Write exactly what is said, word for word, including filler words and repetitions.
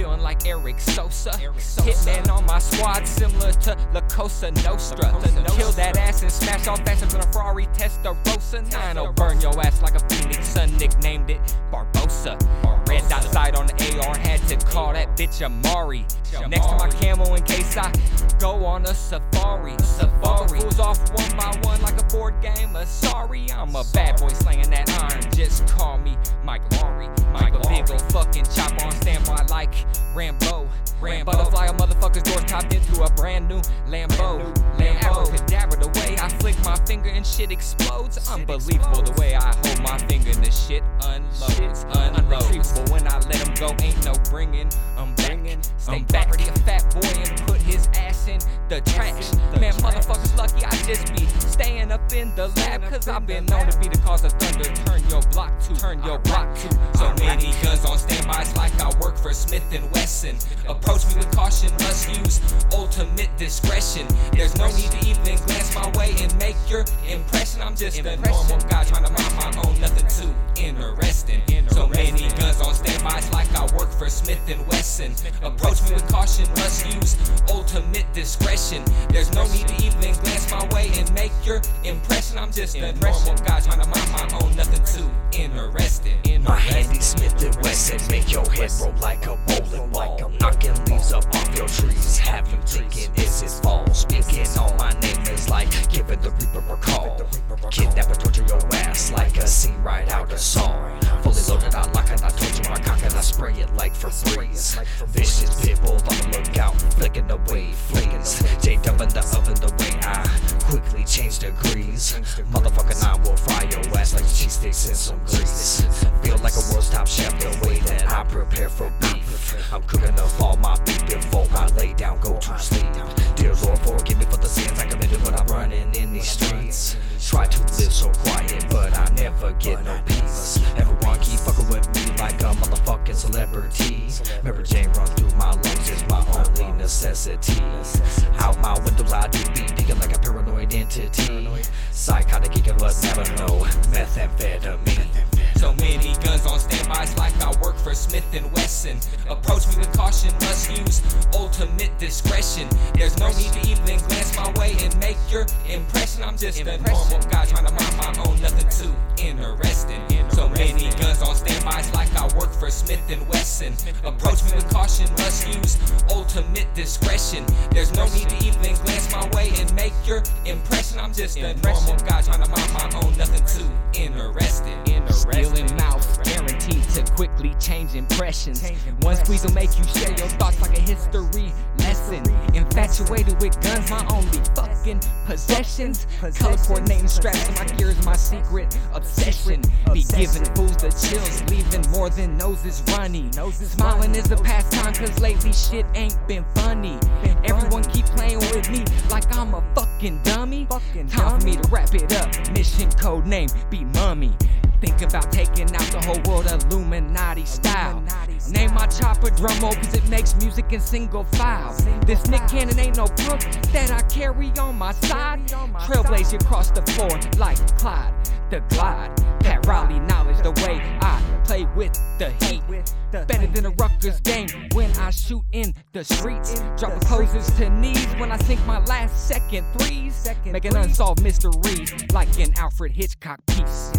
feeling like Eric Sosa. Hitman on my squad, similar to La Cosa Nostra. Kill that ass and smash all faster than a Ferrari Testarossa. Nine will burn your ass like a phoenix sun, nicknamed it Barbosa. Red dot sight on the A R, had to call that bitch Amari. Next to my camo in case I go on a safari. Safari fools off one by one like a board game of sorry. I'm a bad boy slanging that iron, just call me Mike Laurie. Mike a big ol' fucking chop on standby like Rambo. Rambo. Butterfly a motherfucker's door topped into a brand new Lambo. Lambo. Abracadabra, the way I flick my finger and shit explodes. Unbelievable the way I hold my finger and the shit unloads. Unretrievable when I let him go, ain't no bringing I'm back. Stay back, be a fat boy and put his ass in the trash. Man, motherfuckers lucky I just be staying up in the lab, cause I've been known to be the cause of thunder. Turn your block to, turn your block to. So many guns on standby, it's like I work for Smith and Wesson. Approach me with caution, must use ultimate discretion. There's no need to even glance my way and make your impression. I'm just a normal guy trying to mind my own, nothing too interesting. So many guns on standby, it's like I work for Smith and Wesson. Approach me with caution, must use ultimate discretion. There's no need to even glance my way and make your impression. I'm just a normal guy trying to mind my own, nothing too interesting. My handy Smith and Wesson make your head roll like a bowling ball, knocking leaves up off your trees, have you thinking is it fall? Speaking on my name is like giving the Reaper a call. Kidnap and torture your ass like a scene right out of Saw. Fully loaded, I lock and I torture my cock and I spray it like Febreze. Vicious pit bull on the lookout, flicking away fleas. J-dub in the oven the way I quickly change degrees. Motherfucking I will fry your ass like cheese sticks in some grease. Feel like a world's top chef the way that I prepare for beef. I'm cooking up all my beef before I lay down, go to sleep. Dear Lord, forgive me for the sins I committed when I'm running in these streets. Try to live so quiet, but I never get no peace. Everyone keep fucking with me like a motherfucking celebrity. Mary Jane run through my lungs is my only necessity. Out my window I do be digging like a paranoid entity. Psychotic geeking but never know methamphetamine. So many guns on standby, it's like I work for Smith and Wesson. Approach me with caution, must use ultimate discretion. There's no need to even glance my way and make your impression. I'm just a normal guy trying to mind my own, nothing too interesting. So many guns on standby, it's like I work for Smith and Wesson. Approach me with caution, must use ultimate discretion. There's no need to even glance my way and make your impression. I'm just a normal guy trying to mind my own, nothing too interesting. Stealing mouth, guaranteed to quickly change impressions. One squeeze will make you share your thoughts like a history lesson. Infatuated with guns, my only fucking possessions. Color coordinating straps on my gears, my secret obsession. Be giving fools the chills, leaving more than noses runny. Smiling is a pastime, cause lately shit ain't been funny. Everyone keep playing with me like I'm a fucking dummy. Time for me to wrap it up. Mission code name be Mummy. Think about taking out the whole world Illuminati style. Name my chopper Drummo cause it makes music in single file. This Nick Cannon ain't no crook that I carry on my side. Trailblaze you across the floor like Clyde the Glide. Pat Riley knowledge the way I play with the heat. Better than a Rutgers game when I shoot in the streets. Drop poses to knees when I sink my last second threes. Make an unsolved mystery like an Alfred Hitchcock piece.